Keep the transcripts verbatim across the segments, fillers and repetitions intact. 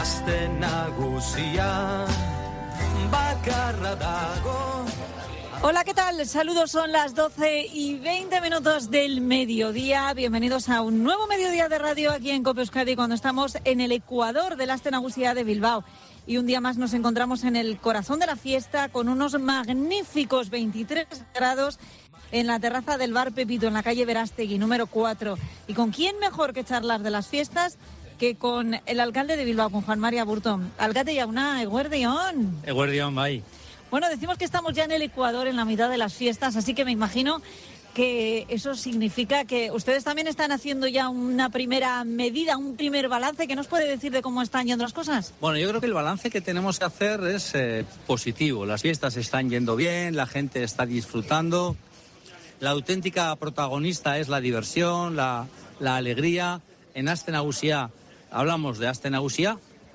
Aste nagusia bakarra dago. Hola, ¿qué tal? Saludos, son las doce y veinte minutos del mediodía. Bienvenidos a un nuevo mediodía de radio aquí en COPE Euskadi, cuando estamos en el ecuador del Aste Nagusia de Bilbao. Y un día más nos encontramos en el corazón de la fiesta con unos magníficos veintitrés grados en la terraza del bar Pepito, en la calle Verástegui, número cuatro. ¿Y con quién mejor que charlar de las fiestas que con el alcalde de Bilbao, con Juan Mari Aburto? Alcalde Jauna, eguerdión. Eguerdión, bai. Bueno, decimos que estamos ya en el Ecuador, en la mitad de las fiestas, así que me imagino que eso significa que ustedes también están haciendo ya una primera medida, un primer balance. ¿Qué nos puede decir de cómo están yendo las cosas? Bueno, yo creo que el balance que tenemos que hacer es eh, positivo. Las fiestas están yendo bien, la gente está disfrutando. La auténtica protagonista es la diversión, la, la alegría. En Aste Nagusia hablamos de Aste Nagusia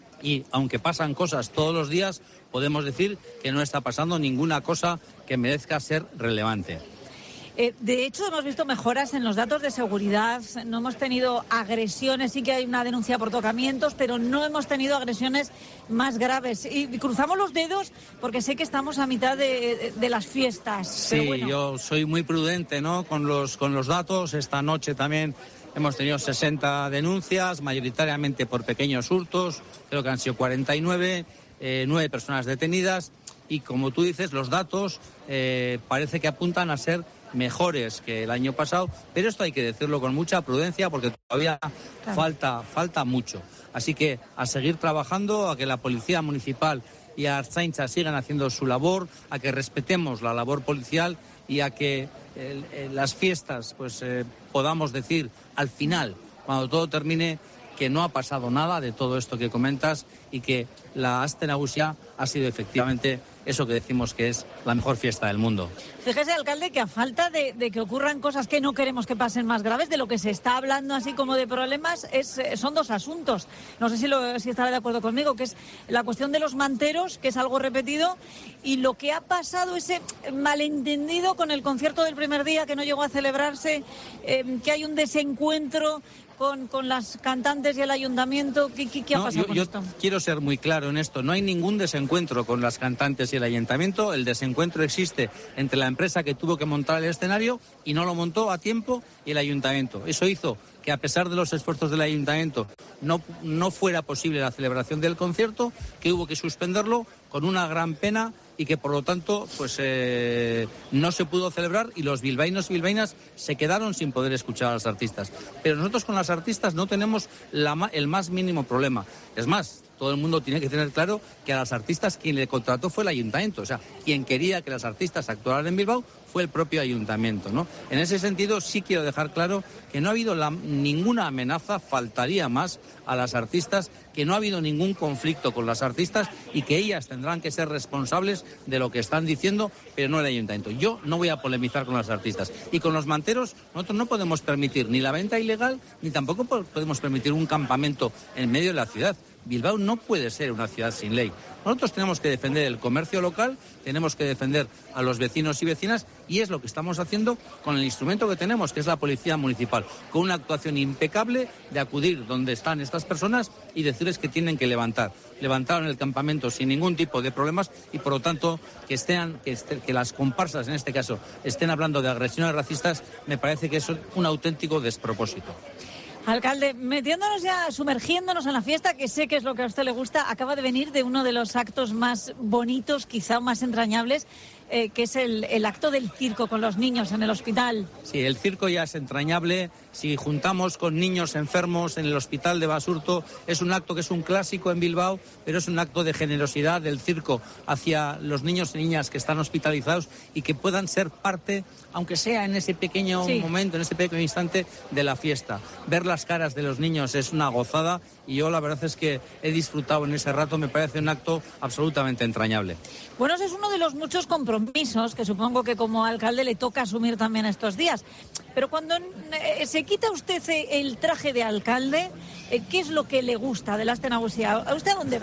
y aunque pasan cosas todos los días, podemos decir que no está pasando ninguna cosa que merezca ser relevante. Eh, de hecho, hemos visto mejoras en los datos de seguridad, no hemos tenido agresiones, sí que hay una denuncia por tocamientos, pero no hemos tenido agresiones más graves. Y cruzamos los dedos porque sé que estamos a mitad de, de las fiestas. Sí, pero bueno. Yo soy muy prudente, ¿no?, con los, con los datos. Esta noche también hemos tenido sesenta denuncias, mayoritariamente por pequeños hurtos, creo que han sido cuarenta y nueve, eh, nueve personas detenidas. Y como tú dices, los datos eh, parece que apuntan a ser mejores que el año pasado, pero esto hay que decirlo con mucha prudencia porque todavía claro. falta, falta mucho. Así que a seguir trabajando, a que la Policía Municipal y a Ertzaintza sigan haciendo su labor, a que respetemos la labor policial y a que eh, eh, las fiestas pues eh, podamos decir al final, cuando todo termine, que no ha pasado nada de todo esto que comentas y que la Aste Nagusia ha sido efectivamente eso que decimos que es la mejor fiesta del mundo. Fíjese, alcalde, que a falta de, de que ocurran cosas que no queremos que pasen más graves, de lo que se está hablando así como de problemas, es, son dos asuntos. No sé si, lo, si estará de acuerdo conmigo, que es la cuestión de los manteros, que es algo repetido, y lo que ha pasado, ese malentendido con el concierto del primer día que no llegó a celebrarse, eh, que hay un desencuentro Con, con las cantantes y el ayuntamiento. ¿Qué, qué, qué ha no, pasado yo, con yo esto? Quiero ser muy claro en esto. No hay ningún desencuentro con las cantantes y el ayuntamiento. El desencuentro existe entre la empresa que tuvo que montar el escenario y no lo montó a tiempo y el ayuntamiento. Eso hizo que a pesar de los esfuerzos del ayuntamiento no, no fuera posible la celebración del concierto, que hubo que suspenderlo con una gran pena y que por lo tanto pues eh, no se pudo celebrar y los bilbaínos y bilbaínas se quedaron sin poder escuchar a los artistas. Pero nosotros con las artistas no tenemos la, el más mínimo problema. Es más, todo el mundo tiene que tener claro que a las artistas quien le contrató fue el ayuntamiento. O sea, quien quería que las artistas actuaran en Bilbao fue el propio ayuntamiento, ¿no? En ese sentido sí quiero dejar claro que no ha habido la, ninguna amenaza, faltaría más, a las artistas, que no ha habido ningún conflicto con las artistas y que ellas tendrán que ser responsables de lo que están diciendo, pero no el ayuntamiento. Yo no voy a polemizar con las artistas. Y con los manteros nosotros no podemos permitir ni la venta ilegal ni tampoco podemos permitir un campamento en medio de la ciudad. Bilbao no puede ser una ciudad sin ley. Nosotros tenemos que defender el comercio local, tenemos que defender a los vecinos y vecinas y es lo que estamos haciendo con el instrumento que tenemos, que es la Policía Municipal, con una actuación impecable de acudir donde están estas personas y decirles que tienen que levantar. Levantaron el campamento sin ningún tipo de problemas y por lo tanto que, estén, que, estén, que las comparsas en este caso estén hablando de agresiones racistas me parece que es un auténtico despropósito. Alcalde, metiéndonos ya, sumergiéndonos en la fiesta, que sé que es lo que a usted le gusta, acaba de venir de uno de los actos más bonitos, quizá más entrañables, eh, que es el, el acto del circo con los niños en el hospital. Sí, el circo ya es entrañable. Si juntamos con niños enfermos en el hospital de Basurto, es un acto que es un clásico en Bilbao, pero es un acto de generosidad del circo hacia los niños y niñas que están hospitalizados y que puedan ser parte, aunque sea en ese pequeño sí. momento, en ese pequeño instante de la fiesta. Ver las caras de los niños es una gozada y yo la verdad es que he disfrutado en ese rato, me parece un acto absolutamente entrañable. Bueno, ese es uno de los muchos compromisos que supongo que como alcalde le toca asumir también estos días. Pero cuando eh, se quita usted el traje de alcalde, eh, ¿qué es lo que le gusta de la Aste Nagusia? ¿A usted a dónde va?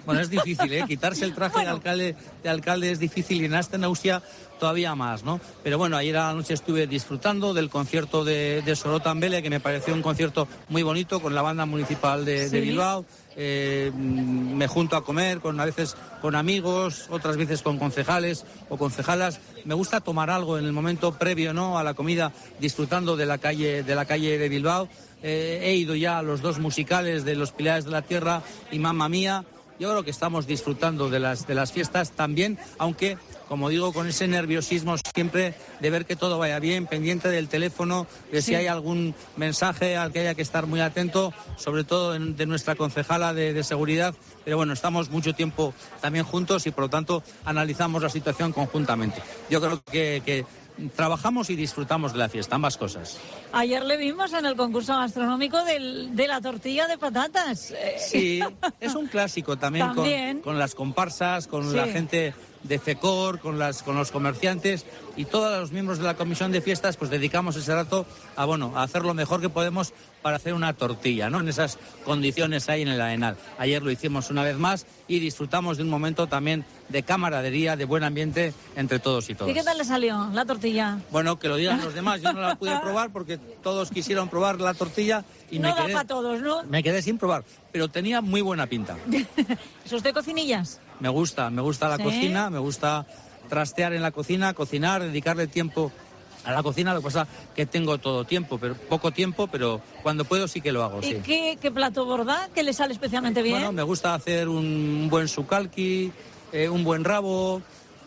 Bueno, es difícil, ¿eh? Quitarse el traje bueno. de alcalde de alcalde es difícil y en Astenausia todavía más, ¿no? Pero bueno, ayer a la noche estuve disfrutando del concierto de, de Sorotan-Belle, que me pareció un concierto muy bonito con la banda municipal de, sí. de Bilbao. Eh, me junto a comer, con a veces con amigos, otras veces con concejales o concejalas. Me gusta tomar algo en el momento previo, ¿no?, a la comida, disfrutando de la calle de la calle de Bilbao. Eh, he ido ya a los dos musicales de Los Pilares de la Tierra y Mamma Mía. Yo creo que estamos disfrutando de las de las fiestas también, aunque, como digo, con ese nerviosismo siempre de ver que todo vaya bien, pendiente del teléfono, de sí. si hay algún mensaje al que haya que estar muy atento, sobre todo en, de nuestra concejala de, de seguridad. Pero bueno, estamos mucho tiempo también juntos y por lo tanto analizamos la situación conjuntamente. Yo creo que, que trabajamos y disfrutamos de la fiesta, ambas cosas. Ayer le vimos en el concurso gastronómico del, de la tortilla de patatas. Sí, es un clásico también, también. Con, con las comparsas, con sí. la gente de FECOR, con las con los comerciantes y todos los miembros de la comisión de fiestas, pues dedicamos ese rato a bueno a hacer lo mejor que podemos para hacer una tortilla, ¿no?, en esas condiciones ahí en el Arenal. Ayer lo hicimos una vez más y disfrutamos de un momento también de camaradería, de buen ambiente entre todos y todas. ¿Y qué tal le salió la tortilla? Bueno, que lo digan los demás. Yo no la pude probar porque todos quisieron probar la tortilla y no me da quedé, para todos, ¿no? me quedé sin probar, pero tenía muy buena pinta. ¿Es usted cocinillas? Me gusta, me gusta la ¿Sí? cocina, me gusta trastear en la cocina, cocinar, dedicarle tiempo a la cocina. Lo que pasa que tengo todo tiempo, pero poco tiempo, pero cuando puedo sí que lo hago, ¿Y sí. qué, qué plato borda? ¿Qué le sale especialmente bien? Bueno, me gusta hacer un buen sucalqui, eh, un buen rabo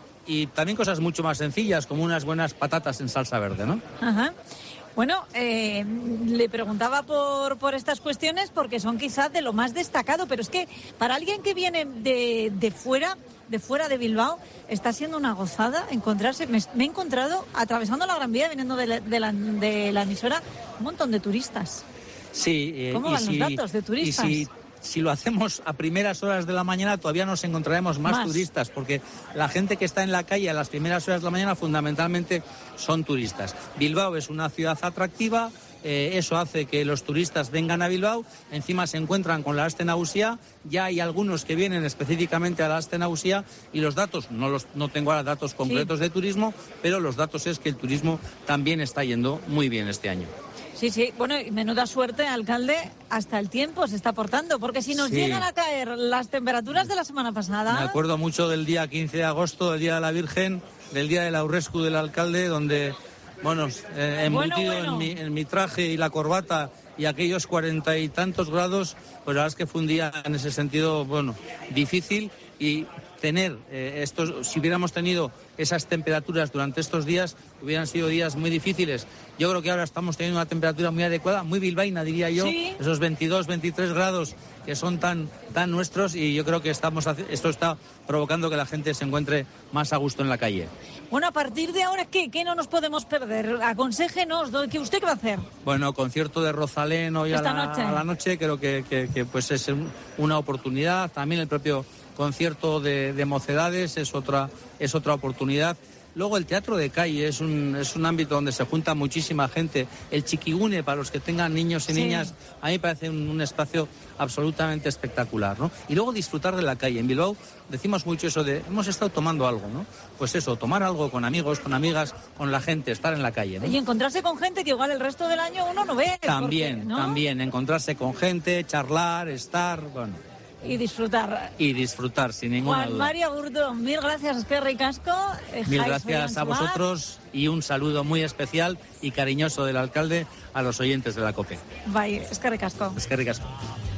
y también cosas mucho más sencillas, como unas buenas patatas en salsa verde, ¿no? Ajá. Bueno, eh, le preguntaba por, por estas cuestiones porque son quizás de lo más destacado, pero es que para alguien que viene de, de fuera, de fuera de Bilbao, está siendo una gozada encontrarse. Me, me he encontrado, atravesando la Gran Vía, viniendo de la, de la, de la emisora, un montón de turistas. Sí. Eh, ¿Cómo y van si, los datos de turistas? Y si, si lo hacemos a primeras horas de la mañana, todavía nos encontraremos más, Más. turistas, porque la gente que está en la calle a las primeras horas de la mañana fundamentalmente son turistas. Bilbao es una ciudad atractiva, eh, eso hace que los turistas vengan a Bilbao, encima se encuentran con la Aste Nagusia, ya hay algunos que vienen específicamente a la Aste Nagusia y los datos, no, los, no tengo ahora datos concretos sí. de turismo, pero los datos es que el turismo también está yendo muy bien este año. Sí, sí, bueno, y menuda suerte, alcalde, hasta el tiempo se está portando, porque si nos sí. llegan a caer las temperaturas de la semana pasada... Me acuerdo mucho del día quince de agosto, del Día de la Virgen, del Día del Aurrescu del alcalde, donde, bueno, eh, embutido bueno, bueno. En, mi, en mi traje y la corbata y aquellos cuarenta y tantos grados, pues la verdad es que fue un día en ese sentido, bueno, difícil y... tener eh, estos, si hubiéramos tenido esas temperaturas durante estos días, hubieran sido días muy difíciles. Yo creo que ahora estamos teniendo una temperatura muy adecuada, muy bilbaína, diría yo, ¿Sí? esos veintidós, veintitrés grados que son tan, tan nuestros y yo creo que estamos esto está provocando que la gente se encuentre más a gusto en la calle. Bueno, a partir de ahora, ¿qué? ¿Qué no nos podemos perder? Aconséjenos, ¿qué usted qué va a hacer? Bueno, concierto de Rosalén hoy a la, noche. a la noche, creo que, que, que pues es una oportunidad, también el propio concierto de, de Mocedades es otra, es otra oportunidad. Luego el teatro de calle es un, es un ámbito donde se junta muchísima gente. El Chiquigune, para los que tengan niños y sí. niñas, a mí me parece un, un espacio absolutamente espectacular, ¿no? Y luego disfrutar de la calle. En Bilbao decimos mucho eso de, hemos estado tomando algo, ¿no? Pues eso, tomar algo con amigos, con amigas, con la gente, estar en la calle, ¿no? Y encontrarse con gente que igual el resto del año uno no ve. También, porque, ¿no? también, encontrarse con gente, charlar, estar, bueno... Y disfrutar. Y disfrutar, sin ninguna Juan duda. María Burdo, mil gracias, es que ricasco. Mil gracias a vosotros y un saludo muy especial y cariñoso del alcalde a los oyentes de la COPE. Bye, es que ricasco. Es que ricasco.